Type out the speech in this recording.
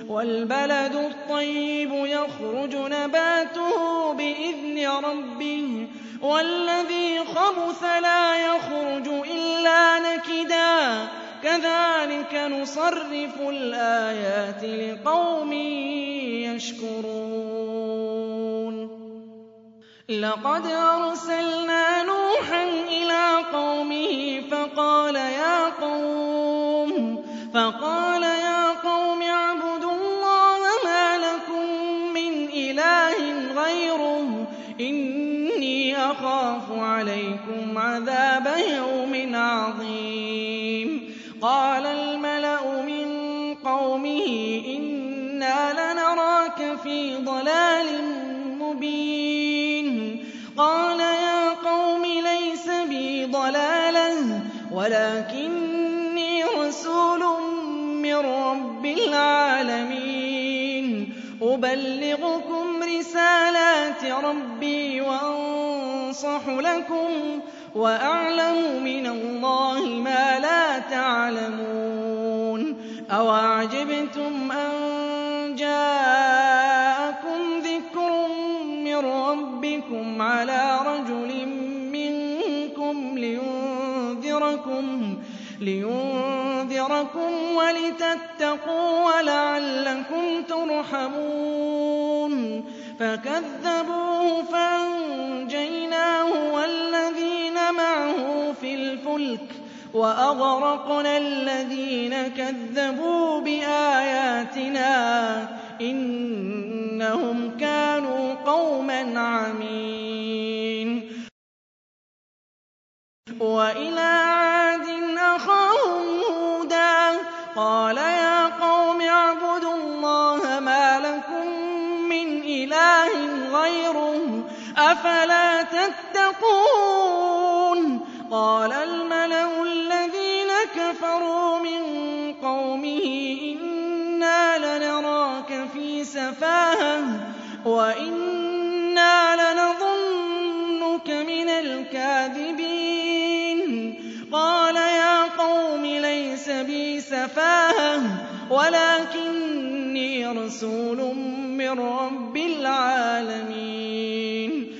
وَالْبَلَدُ الطَّيِّبُ يَخْرُجُ نَبَاتُهُ بِإِذْنِ رَبِّهِ وَالَّذِي خَبُثَ لَا يَخْرُجُ إِلَّا نَكِدًا ۚ كَذَٰلِكَ نُصَرِّفُ الْآيَاتِ لِقَوْمٍ يَشْكُرُونَ لَقَدْ أَرْسَلْنَا نُوحًا إِلَىٰ قَوْمِهِ فَقَالَ يَا قَوْمِ اعْبُدُوا اللَّهَ مَا لَكُم مِّنْ إِلَٰهٍ غَيْرُهُ إِنِّي أَخَافُ عَلَيْكُمْ عَذَابَ يَوْمٍ عَظِيمٍ قَالَ الْمَلَأُ مِن قَوْمِهِ إِنَّا لَنَرَاكَ فِي ضَلَالٍ مُّبِينٍ قَالَ يَا قَوْمِ لَيْسَ بِي ضَلَالَةٌ وَلَٰكِنِّي رَسُولٌ مِّن رَّبِّ الْعَالَمِينَ أُبَلِّغُكُمْ رِسَالَاتِ رَبِّي وَأَنصَحُ لَكُمْ وَأَعْلَمُ مِنَ اللَّهِ مَا لَا تَعْلَمُونَ أَوَعَجِبْتُمْ أَن جَاءَكُمْ ذِكْرٌ مِّن رَّبِّكُمْ عَلَىٰ رَجُلٍ مِّنكُمْ لِيُنذِرَكُمْ وَلِتَتَّقُوا وَلَعَلَّكُمْ تُرْحَمُونَ فَكَذَّبُوهُ فَأَنجَيْنَاهُ وَالَّذِينَ مَعَهُ فِي الْفُلْكِ وَأَغْرَقْنَا الَّذِينَ كَذَّبُوا بِآيَاتِنَا ۚ إِنَّهُمْ كَانُوا قَوْمًا عَمِينَ وَإِلَىٰ عَادٍ أَخَاهُمْ هُودًا ۚ قَالَ يَا قَوْمِ اعْبُدُوا اللَّهَ مَا لَكُم مِّنْ إِلَٰهٍ غَيْرُهُ ۖ أَفَلَا تَتَّقُونَ قَالَ الْمَلَأُ الَّذِينَ كَفَرُوا مِن قَوْمِهِ إِنَّا لَنَرَاكَ فِي سَفَاهَةٍ وَإِنَّا لَنَظُنُّكَ مِنَ الْكَاذِبِينَ قَالَ يَا قَوْمِ لَيْسَ بِي سَفَاهَةٌ وَلَٰكِنِّي رَسُولٌ مِّن رَّبِّ الْعَالَمِينَ